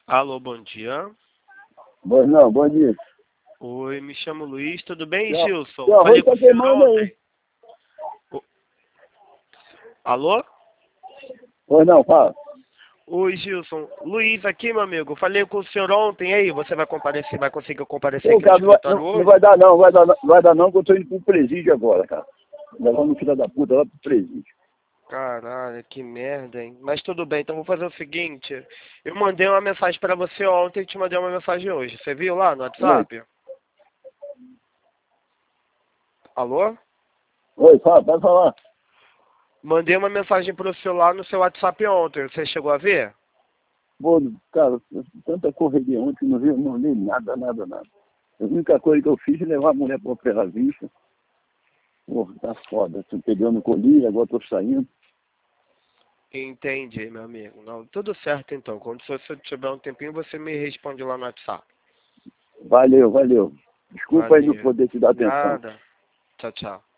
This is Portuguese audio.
Alô, bom dia. Pois não, bom dia. Oi, me chamo Luiz, tudo bem, Seu Gilson? seu Falei arroz com tá o senhor queimando aí. ontem. Alô? Pois não, fala. Oi, Gilson. Luiz aqui, meu amigo. Falei com o senhor ontem, e aí? Você vai comparecer, vai conseguir comparecer Pô, aqui no cara, escritório não hoje? vai dar não, não vai dar não, que eu tô indo pro presídio agora, cara. Levando o filho da puta lá pro presídio. Caralho, que merda, hein? Mas tudo bem, então vou fazer o seguinte. Eu mandei uma mensagem pra você ontem e te mandei uma mensagem hoje. Você viu lá no Oi, WhatsApp? Alô? oi, fala, pode falar. Mandei uma mensagem pro celular no seu WhatsApp ontem. Você chegou a ver? Pô, cara, tanta correria ontem, não li nada. A única coisa que eu fiz é levar a mulher pra operar a vista. Porra, tá foda. Tu pegou no colírio, agora tô saindo. Entendi, meu amigo. Não, tudo certo então. Quando você tiver um tempinho, você me responde lá no WhatsApp. Valeu. Desculpa aí não Valeu. poder te dar atenção. Nada. Tchau, tchau.